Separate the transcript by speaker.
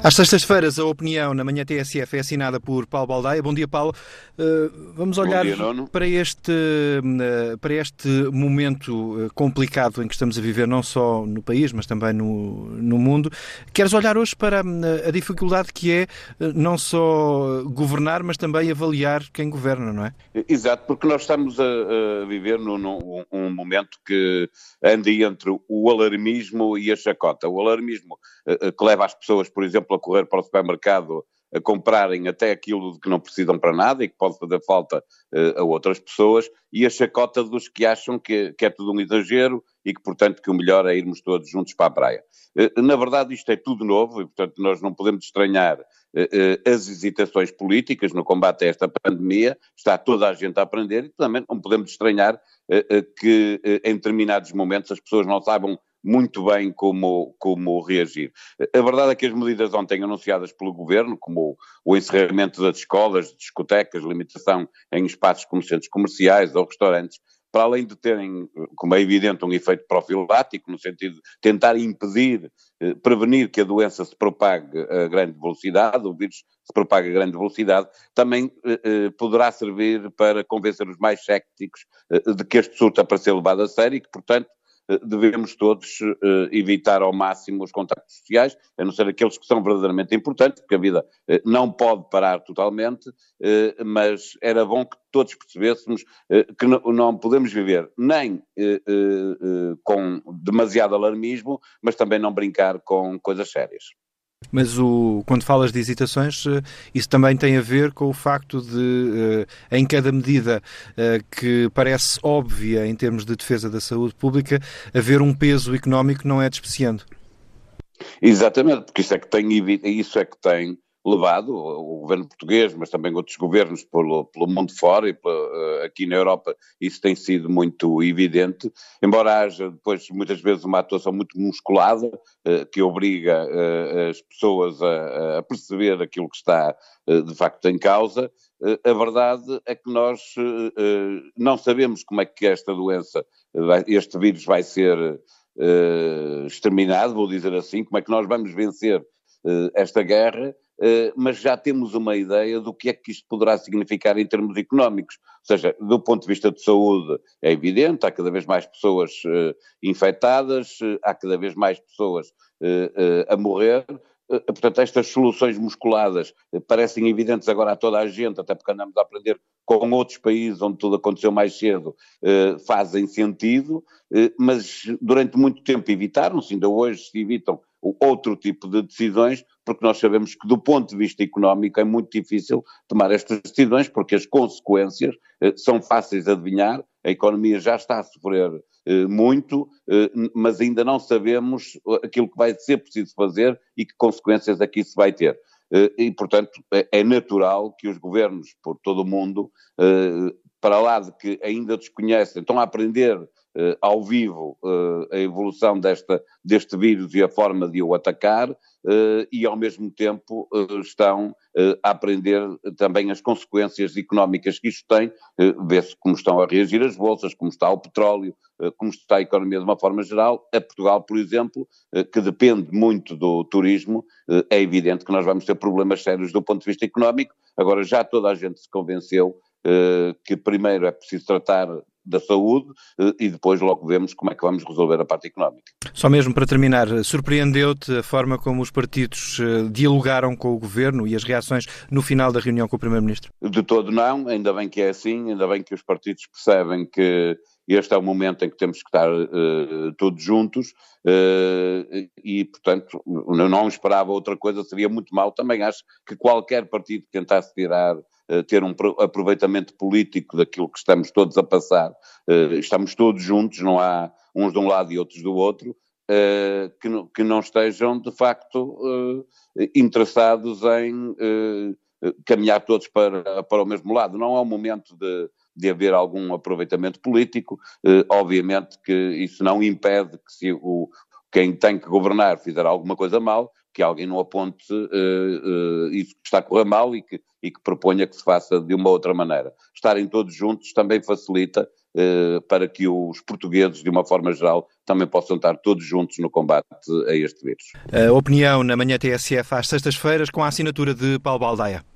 Speaker 1: Às sextas-feiras, a opinião na manhã TSF é assinada por Paulo Baldaia. Bom dia, Paulo. Vamos olhar para este momento complicado em que estamos a viver, não só no país, mas também no mundo. Queres olhar hoje para a dificuldade que é não só governar, mas também avaliar quem governa, não é?
Speaker 2: Exato, porque nós estamos a viver num momento que anda entre o alarmismo e a chacota. O alarmismo que leva as pessoas, por exemplo, a correr para o supermercado a comprarem até aquilo de que não precisam para nada e que pode fazer falta a outras pessoas, e a chacota dos que acham que é tudo um exagero e que, portanto, que o melhor é irmos todos juntos para a praia. Na verdade, isto é tudo novo e, portanto, nós não podemos estranhar as hesitações políticas no combate a esta pandemia. Está toda a gente a aprender e também não podemos estranhar que em determinados momentos as pessoas não saibam muito bem como reagir. A verdade é que as medidas ontem anunciadas pelo Governo, como o encerramento das escolas, discotecas, limitação em espaços como centros comerciais ou restaurantes, para além de terem, como é evidente, um efeito profilático, no sentido de tentar impedir, prevenir que a doença se propague a grande velocidade, o vírus se propague a grande velocidade, também poderá servir para convencer os mais céticos de que este surto é para ser levado a sério e que, portanto, devemos todos evitar ao máximo os contactos sociais, a não ser aqueles que são verdadeiramente importantes, porque a vida não pode parar totalmente, mas era bom que todos percebêssemos que não podemos viver nem com demasiado alarmismo, mas também não brincar com coisas sérias.
Speaker 1: Mas quando falas de hesitações, isso também tem a ver com o facto de, em cada medida que parece óbvia em termos de defesa da saúde pública, haver um peso económico que não é despreciando.
Speaker 2: Exatamente, porque isso é que tem levado o governo português, mas também outros governos pelo mundo fora e aqui na Europa, isso tem sido muito evidente, embora haja depois muitas vezes uma atuação muito musculada, que obriga as pessoas a perceber aquilo que está de facto em causa. A verdade é que nós não sabemos como é que esta doença, este vírus vai ser exterminado, vou dizer assim, como é que nós vamos vencer esta guerra, mas já temos uma ideia do que é que isto poderá significar em termos económicos. Ou seja, do ponto de vista de saúde é evidente, há cada vez mais pessoas infectadas, há cada vez mais pessoas a morrer. Portanto, estas soluções musculadas parecem evidentes agora a toda a gente, até porque andamos a aprender com outros países onde tudo aconteceu mais cedo, fazem sentido, mas durante muito tempo evitaram-se, ainda hoje se evitam outro tipo de decisões, porque nós sabemos que do ponto de vista económico é muito difícil tomar estas decisões, porque as consequências são fáceis de adivinhar, a economia já está a sofrer muito, mas ainda não sabemos aquilo que vai ser preciso fazer e que consequências é que isso vai ter. E, portanto, é natural que os governos por todo o mundo, para lá de que ainda desconhecem, estão a aprender ao vivo a evolução deste vírus e a forma de o atacar, e ao mesmo tempo estão a aprender também as consequências económicas que isto tem, vê-se como estão a reagir as bolsas, como está o petróleo, como está a economia de uma forma geral. A Portugal, por exemplo, que depende muito do turismo, é evidente que nós vamos ter problemas sérios do ponto de vista económico. Agora já toda a gente se convenceu que primeiro é preciso tratar da saúde e depois logo vemos como é que vamos resolver a parte económica.
Speaker 1: Só mesmo para terminar, surpreendeu-te a forma como os partidos dialogaram com o Governo e as reações no final da reunião com o Primeiro-Ministro?
Speaker 2: De todo não, ainda bem que é assim, ainda bem que os partidos percebem que este é o momento em que temos que estar todos juntos e, portanto, não esperava outra coisa, seria muito mal. Também acho que qualquer partido que tentasse ter um aproveitamento político daquilo que estamos todos a passar, estamos todos juntos, não há uns de um lado e outros do outro, que não estejam de facto interessados em caminhar todos para o mesmo lado. Não é o momento de haver algum aproveitamento político, obviamente que isso não impede que se quem tem que governar fizer alguma coisa mal, que alguém não aponte isso que está a correr mal e que proponha que se faça de uma outra maneira. Estarem todos juntos também facilita para que os portugueses, de uma forma geral, também possam estar todos juntos no combate a este vírus.
Speaker 1: A opinião na Manhã TSF às sextas-feiras com a assinatura de Paulo Baldaia.